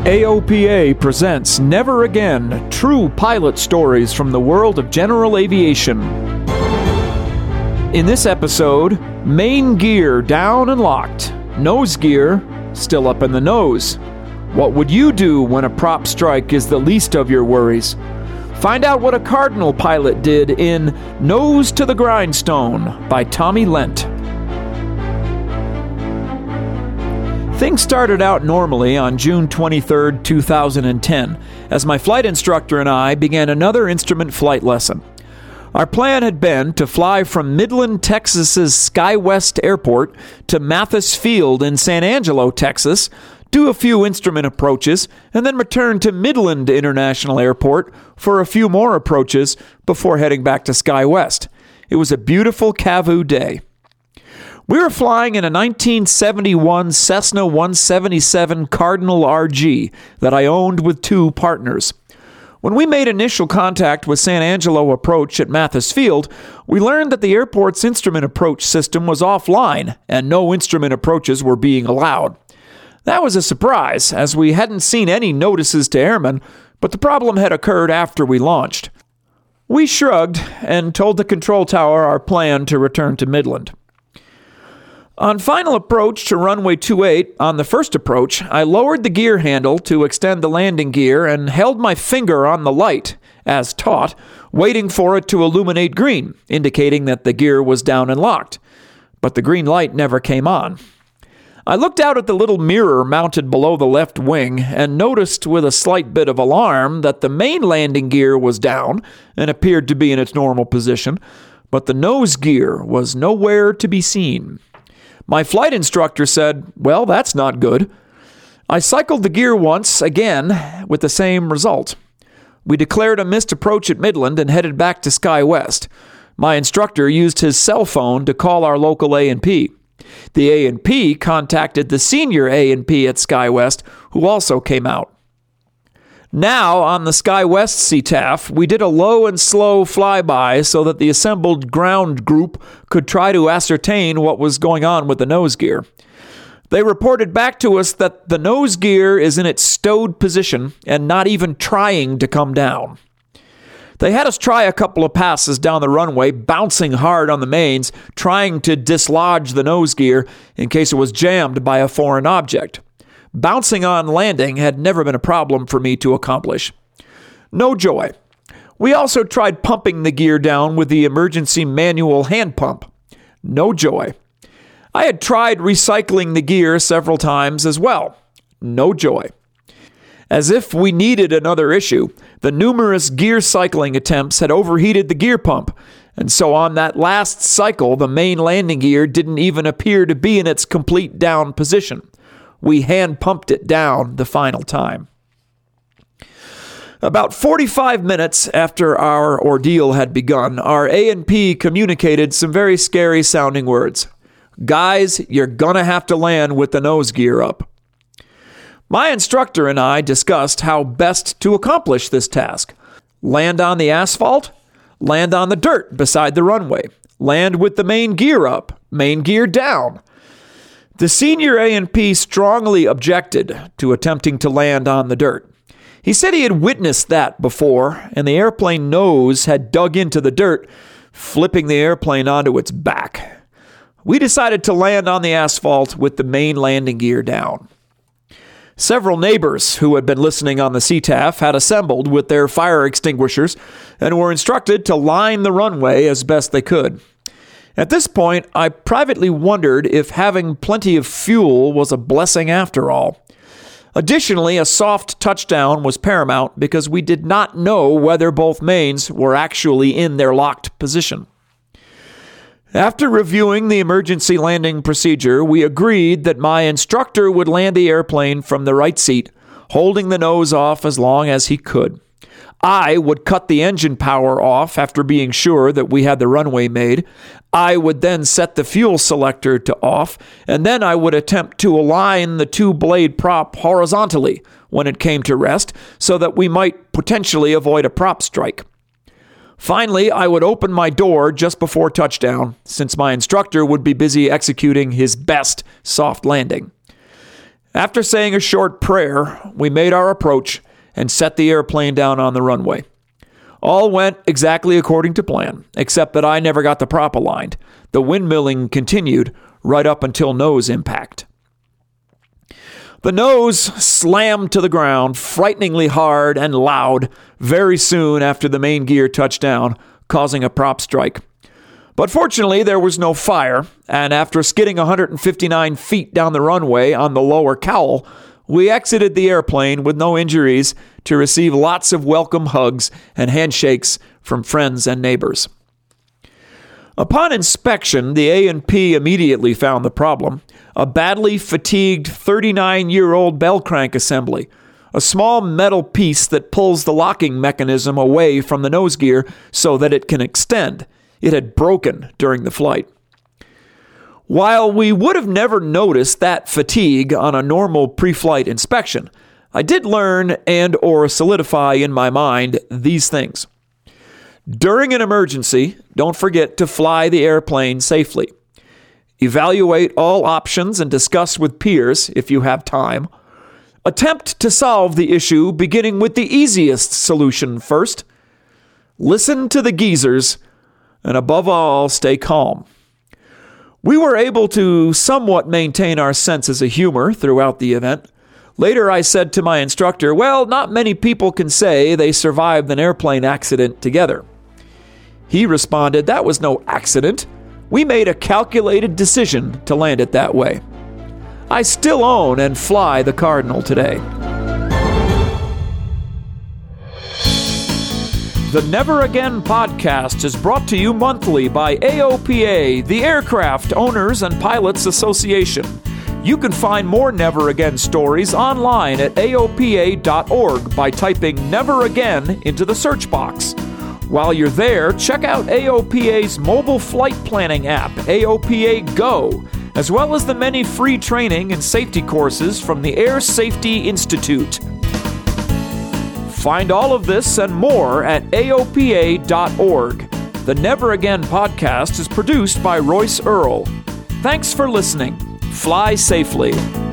AOPA presents Never Again, true pilot stories from the world of general aviation. In this episode, main gear down and locked, nose gear still up in the nose. What would you do when a prop strike is the least of your worries? Find out what a Cardinal pilot did in Nose to the Grindstone by Tommy Lent. Things started out normally on June 23, 2010, as my flight instructor and I began another instrument flight lesson. Our plan had been to fly from Midland, Texas's SkyWest Airport to Mathis Field in San Angelo, Texas, do a few instrument approaches, and then return to Midland International Airport for a few more approaches before heading back to SkyWest. It was a beautiful Cavu day. We were flying in a 1971 Cessna 177 Cardinal RG that I owned with two partners. When we made initial contact with San Angelo approach at Mathis Field, we learned that the airport's instrument approach system was offline and no instrument approaches were being allowed. That was a surprise, as we hadn't seen any notices to airmen, but the problem had occurred after we launched. We shrugged and told the control tower our plan to return to Midland. On final approach to runway 28, on the first approach, I lowered the gear handle to extend the landing gear and held my finger on the light, as taught, waiting for it to illuminate green, indicating that the gear was down and locked. But the green light never came on. I looked out at the little mirror mounted below the left wing and noticed with a slight bit of alarm that the main landing gear was down and appeared to be in its normal position, but the nose gear was nowhere to be seen. My flight instructor said, "Well, that's not good." I cycled the gear once again with the same result. We declared a missed approach at Midland and headed back to SkyWest. My instructor used his cell phone to call our local A&P. The A&P contacted the senior A&P at SkyWest, who also came out. Now, on the SkyWest CTAF, we did a low and slow flyby so that the assembled ground group could try to ascertain what was going on with the nose gear. They reported back to us that the nose gear is in its stowed position and not even trying to come down. They had us try a couple of passes down the runway, bouncing hard on the mains, trying to dislodge the nose gear in case it was jammed by a foreign object. Bouncing on landing had never been a problem for me to accomplish. No joy. We also tried pumping the gear down with the emergency manual hand pump. No joy. I had tried recycling the gear several times as well. No joy. As if we needed another issue, the numerous gear cycling attempts had overheated the gear pump, and so on that last cycle, the main landing gear didn't even appear to be in its complete down position. We hand-pumped it down the final time. About 45 minutes after our ordeal had begun, our A&P communicated some very scary-sounding words. "Guys, you're gonna have to land with the nose gear up." My instructor and I discussed how best to accomplish this task. Land on the asphalt, land on the dirt beside the runway, land with the main gear up, main gear down. The senior A&P strongly objected to attempting to land on the dirt. He said he had witnessed that before, and the airplane nose had dug into the dirt, flipping the airplane onto its back. We decided to land on the asphalt with the main landing gear down. Several neighbors who had been listening on the CTAF had assembled with their fire extinguishers and were instructed to line the runway as best they could. At this point, I privately wondered if having plenty of fuel was a blessing after all. Additionally, a soft touchdown was paramount because we did not know whether both mains were actually in their locked position. After reviewing the emergency landing procedure, we agreed that my instructor would land the airplane from the right seat, holding the nose off as long as he could. I would cut the engine power off after being sure that we had the runway made. I would then set the fuel selector to off, and then I would attempt to align the two-blade prop horizontally when it came to rest so that we might potentially avoid a prop strike. Finally, I would open my door just before touchdown, since my instructor would be busy executing his best soft landing. After saying a short prayer, we made our approach and set the airplane down on the runway. All went exactly according to plan, except that I never got the prop aligned. The windmilling continued right up until nose impact. The nose slammed to the ground frighteningly hard and loud very soon after the main gear touched down, causing a prop strike. But fortunately, there was no fire, and after skidding 159 feet down the runway on the lower cowl, we exited the airplane with no injuries to receive lots of welcome hugs and handshakes from friends and neighbors. Upon inspection, the A&P immediately found the problem: a badly fatigued 39-year-old bell crank assembly, a small metal piece that pulls the locking mechanism away from the nose gear so that it can extend. It had broken during the flight. While we would have never noticed that fatigue on a normal pre-flight inspection, I did learn and/or solidify in my mind these things. During an emergency, don't forget to fly the airplane safely. Evaluate all options and discuss with peers if you have time. Attempt to solve the issue beginning with the easiest solution first. Listen to the geezers, and above all, stay calm. We were able to somewhat maintain our senses of humor throughout the event. Later, I said to my instructor, well, not many people can say they survived an airplane accident together. He responded, that was no accident. We made a calculated decision to land it that way. I still own and fly the Cardinal today. The Never Again podcast is brought to you monthly by AOPA, the Aircraft Owners and Pilots Association. You can find more Never Again stories online at AOPA.org by typing Never Again into the search box. While you're there, check out AOPA's mobile flight planning app, AOPA Go, as well as the many free training and safety courses from the Air Safety Institute. Find all of this and more at AOPA.org. The Never Again podcast is produced by Royce Earl. Thanks for listening. Fly safely.